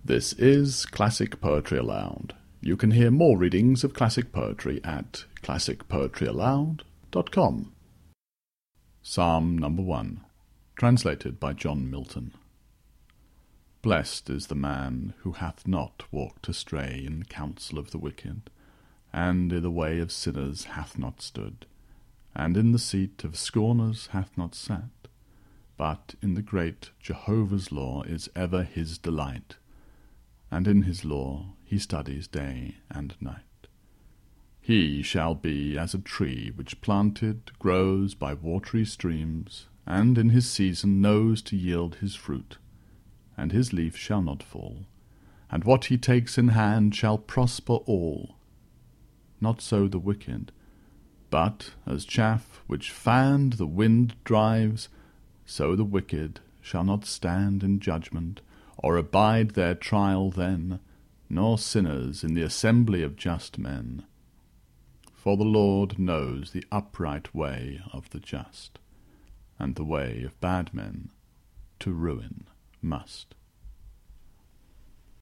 This is Classic Poetry Aloud. You can hear more readings of classic poetry at classicpoetryaloud.com. Psalm number 1, translated by John Milton. Blessed is the man who hath not walked astray in the counsel of the wicked, and in the way of sinners hath not stood, and in the seat of scorners hath not sat, but in the great Jehovah's law is ever his delight, and in his law he studies day and night. He shall be as a tree which planted grows by watery streams, and in his season knows to yield his fruit, and his leaf shall not fall, and what he takes in hand shall prosper all. Not so the wicked, but as chaff which fanned the wind drives, so the wicked shall not stand in judgment, or abide their trial then, nor sinners in the assembly of just men. For the Lord knows the upright way of the just, and the way of bad men to ruin must.